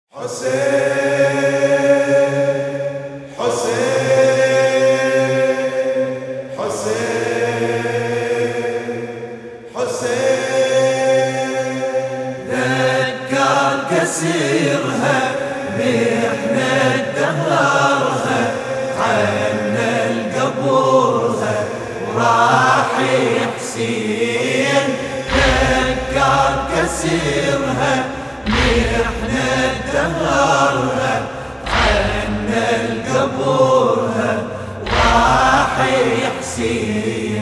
حسين حسين حسين حسين ذكر قسيرها محنة دهرها عنا القبورها وراح حسين ذكر قسيرها محنة دهرها عنا القبورها وراح حسين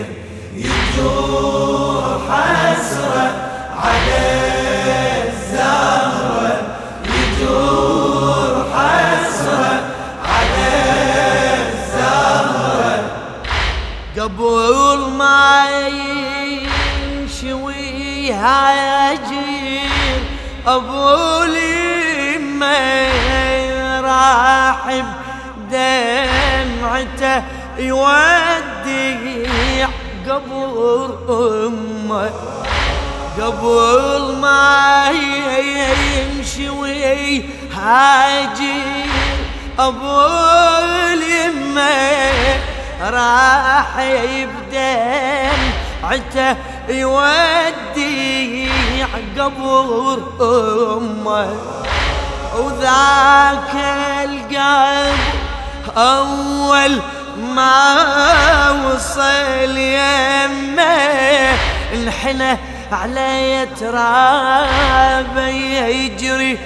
يجور حسرة على الزهرة يجور حسرة على الزهرة قبل ما ينشوي هاجر أبو اليمة راح بدمعته يوديع قبر أمه قبل ما ينشوي هاجر أبو اليمة راح بدمعته يوديع قبر أمه وذاك القلب أول ما وصل يمه انحنى على ترابه يجري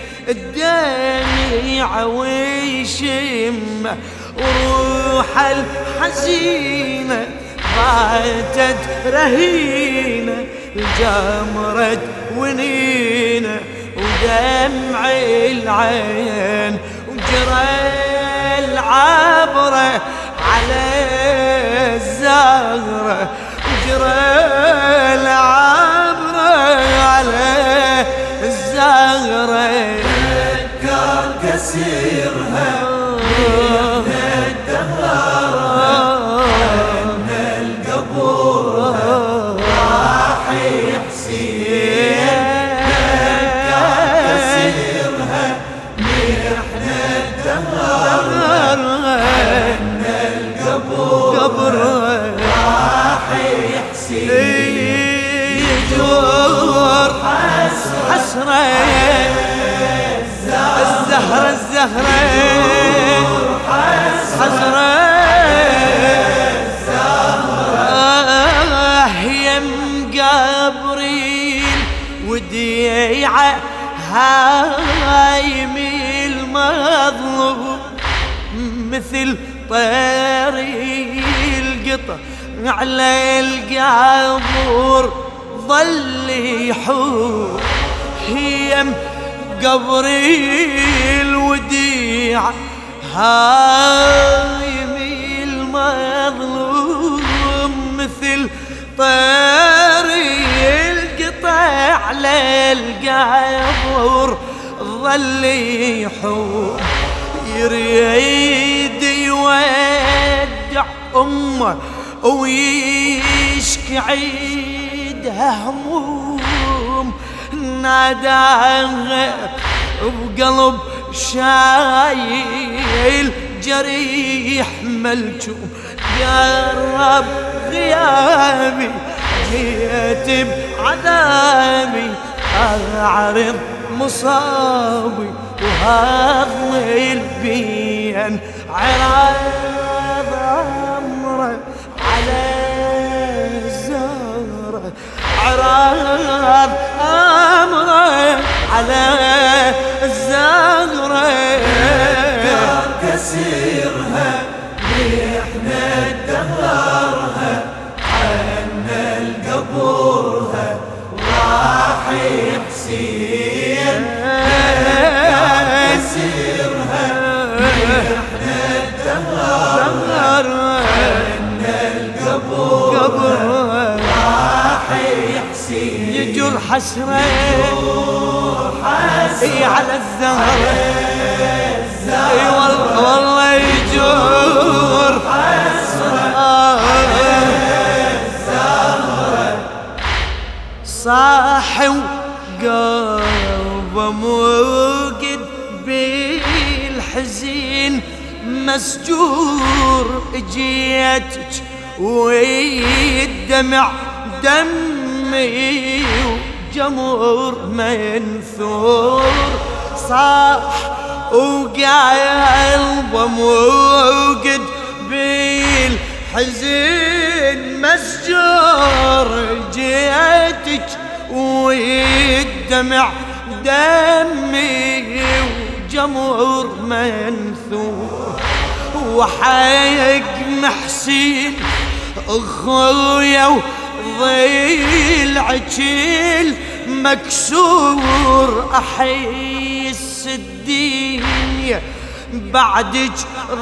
الدمع ويشمه وروح الحزينة باتت رهينة الجمرة ونينة ودمع العين وجرى العبرة على الزهرة وجرى العبرة على الزهرة ذكر قسيرها الزهرة حسرة يم قبري وديعة هايم المظلوم مثل طيري القطر على القبور ظل يحوم يم قبري الوديع هايم المظلوم مثل طيري القطع على القبر ظل يحوم يريد يودع أمه ويشكي عيدها هموم ناداها بقلب شايل جريح ملجوم قرب غيابي جيت بعذابي أعرض مصابي وهضم البين عراض أمره على الزهرة عراض أمره على الزهرة كسيرها محنة دهرها عنا القبورها راح حسين كسيرها محنة دهرها عنا القبورها راح حسين يجر حسرة على الزهرة اي والله يجور حسرة صاحي وقلبه موقد بالحزين مسجور اجيتك والدمع دمي وجمر منثور صاح وقلبه موقد بالحزين مسجور جيتك والدمع دمي وجمر منثور وحق محسين اخويا وضلعك مكسور احس الدنيا بعدك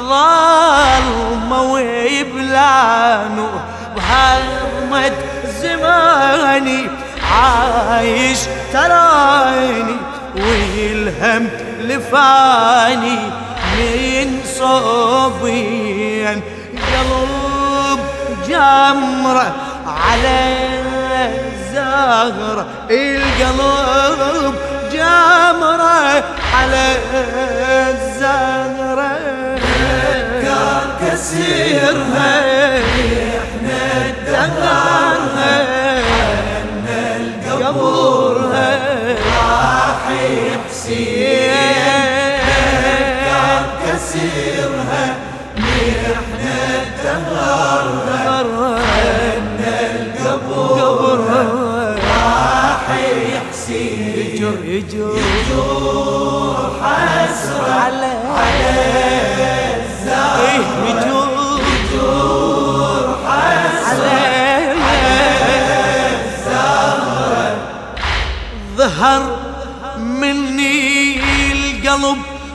ظلمة وبلانو بهرمة زماني عايش تراني والهم لفاني من صوبين قلب جمرة على الزهرة القلب جمرة على الزهرة كان كسيرها احنا دهرها ان القبورها راح يحسين كان كسيرها احنا دهرها ان القبورها راح يحسين يجور حسرة على الزهر يجور حسرة على الزهر ظهر مني القلب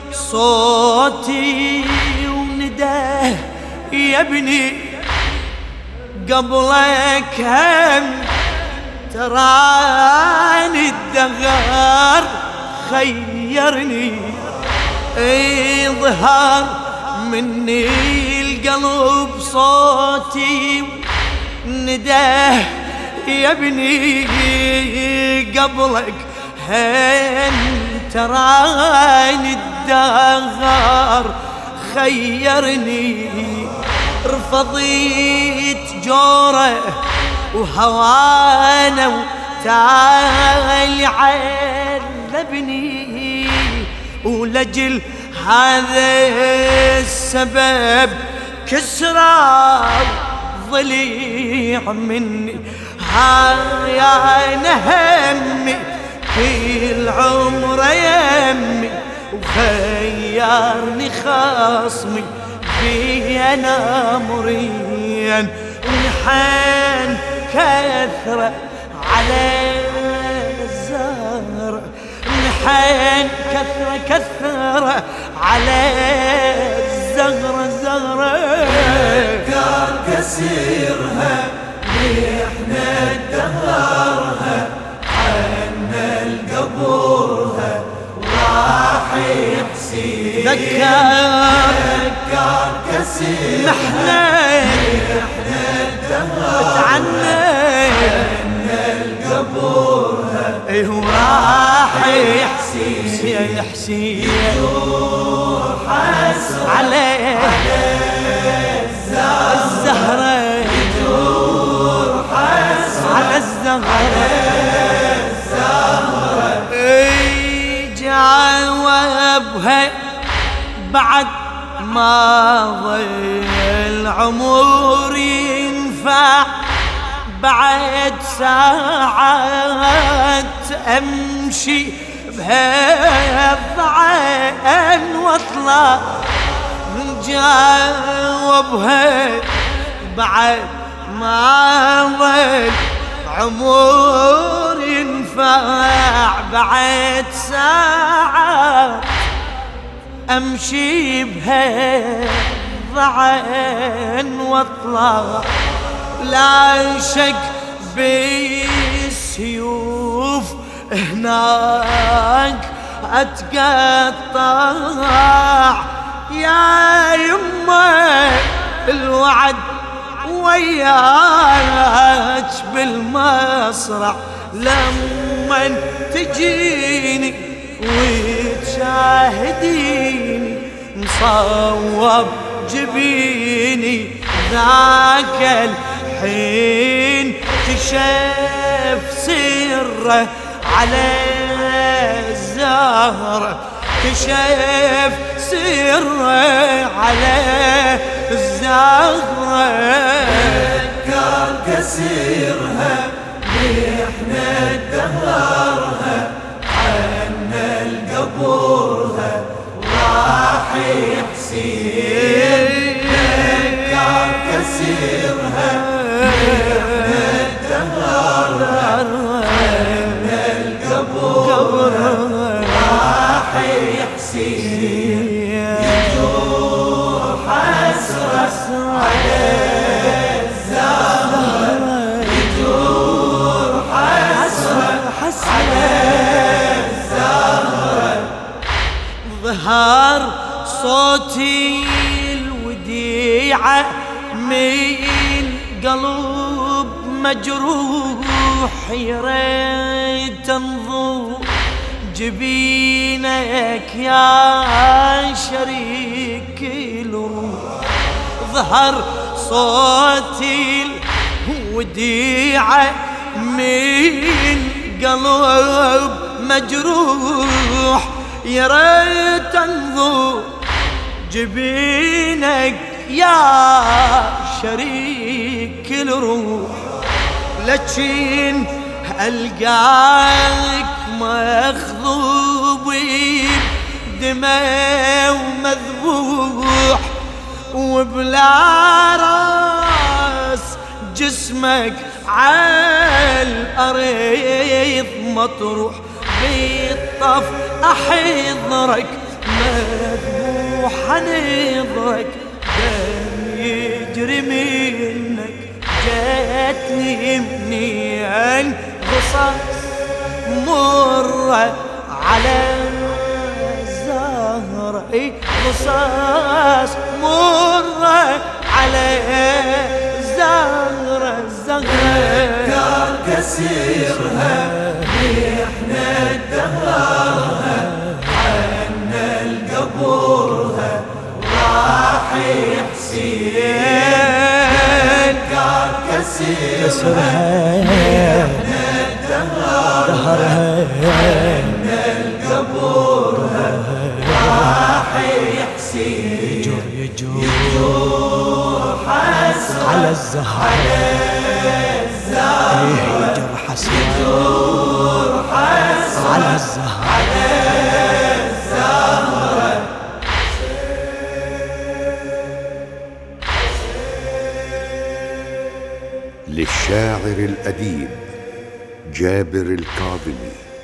صوتي ونداه يا ابني قبلك هم تراني الدهر خيرني ظهر مني القلب صوتي نداه يا ابني قبلك هم تراني الدهر خيرني رفضيت جوره وهوانا وتالي عذبني ولجل هذا السبب كسرى ضليع مني هاي انا همي كل عمر يمي وخيرني خصمي في انا مريان ونحن كثرة على الزهرة نحن كثرة على الزهرة كان كسيرها احنا دهرها عنا القبورها راح يحسين ذكر كسيرها نحن عنا القبورها راح يحسين يحسين يجور حسرة على الزهرة يجور حسرة على الزهرة جاوبها بعد ما ضل عمر ينفع بعد ساعات امشي بهالضعن واطلع جاوبها بعد ما ضل عمر ينفع بعد ساعات امشي بهالضعن واطلع لا شك بالسيوف هناك اتقطع يا يمه الوعد وياك بالمصرع لما تجيني وتشاهديني مصوب جبيني ذاك الحين كشف سره على الزهرة كشف سره على الزهرة ذكر كسيرها احنا دهرها عنا القبورها راح يحسين ذكر كسيرها احنا دهرها عنا القبورها راح يحسين يجور حسرة على ظهر صوتي الوديعة من قلب مجروح يريد تنظر جبينك يا شريك الروح ظهر صوتي الوديعة من قلب مجروح يريد تنظر جبينك يا شريك الروح لكن ألقاك مخضوب بدمه ومذبوح وبلا راس جسمك عالأرض مطروح بالطف أحضرك مذبوح نظرك دم يجري منك جاتني منين قصص مرة على الزهرة قصص مرة على الزهرة ذكر كسيرها احنا دهرها عنا القبورها راح يحسين ذكر كسيرها احنا دهرها عنا القبورها راح يحسين يجور حسرة على الزهرة يجور حسرة على الزهرة للشاعر الأديب جابر الكاظمي.